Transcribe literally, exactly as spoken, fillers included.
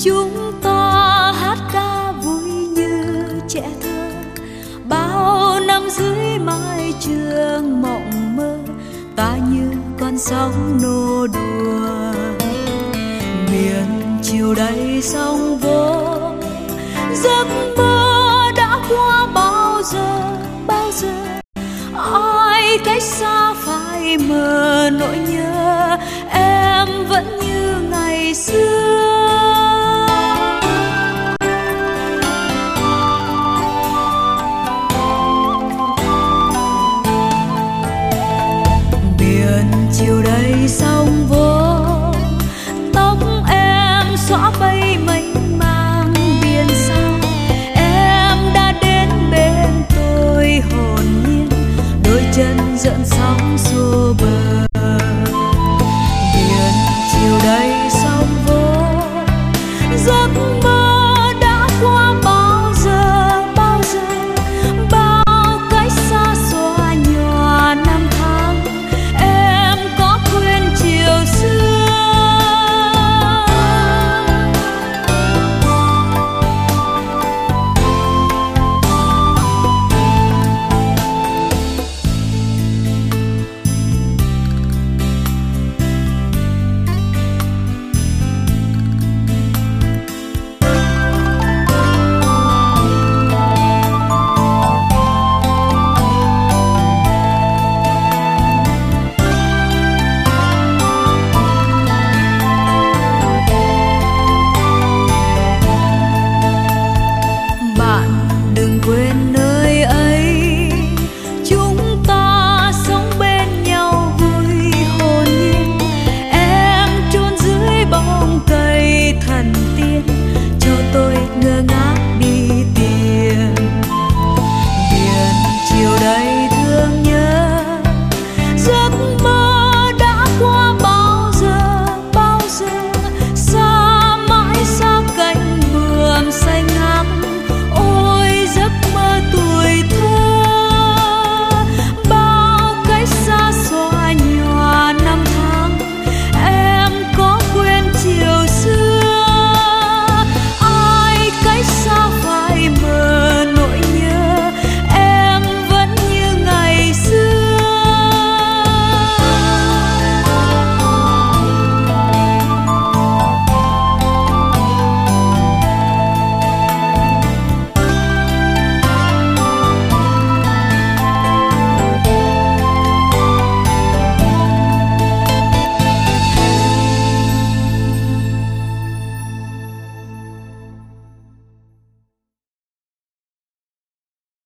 chúng ta hát ca vui như trẻ thơ, bao năm dưới mái trường mộng mơ, ta như con sóng nô đùa. Miền chiều đầy sóng vỗ, giấc mơ đã qua bao giờ bao giờ, ai cách xa phai mờ nỗi nhớ, em vẫn như ngày xưa. Biển chiều đầy sóng vỗ, tóc em xõa bay mênh mang biển xa, em đã đến bên tôi hồn nhiên, đôi chân dẫn sóng xô bờ. Biển chiều đầy sóng vỗ, giấc